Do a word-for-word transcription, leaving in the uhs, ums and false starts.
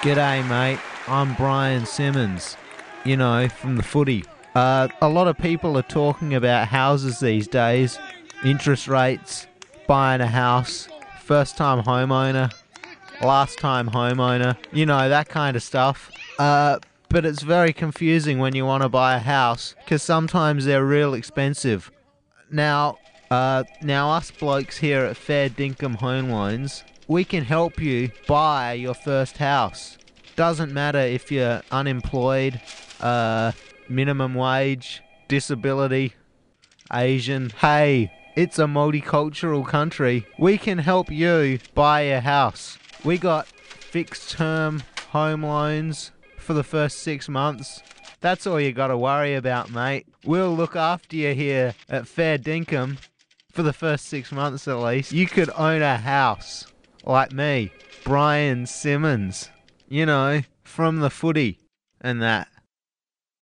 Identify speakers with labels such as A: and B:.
A: G'day, mate. I'm Brian Simmons, you know, from the footy. Uh, a lot of people are talking about houses these days, interest rates, buying a house, first time homeowner, last time homeowner, you know, that kind of stuff. Uh, but it's very confusing when you want to buy a house, because sometimes they're real expensive. Now, uh, now us blokes here at Fair Dinkum Home Loans, we can help you buy your first house. Doesn't matter if you're unemployed, uh, minimum wage, disability, Asian. Hey, it's a multicultural country. We can help you buy a house. We got fixed term home loans for the first six months. That's all you gotta worry about, mate. We'll look after you here at Fair Dinkum for the first six months at least. You could own a house like me, Brian Simmons, you know, from the footy and that.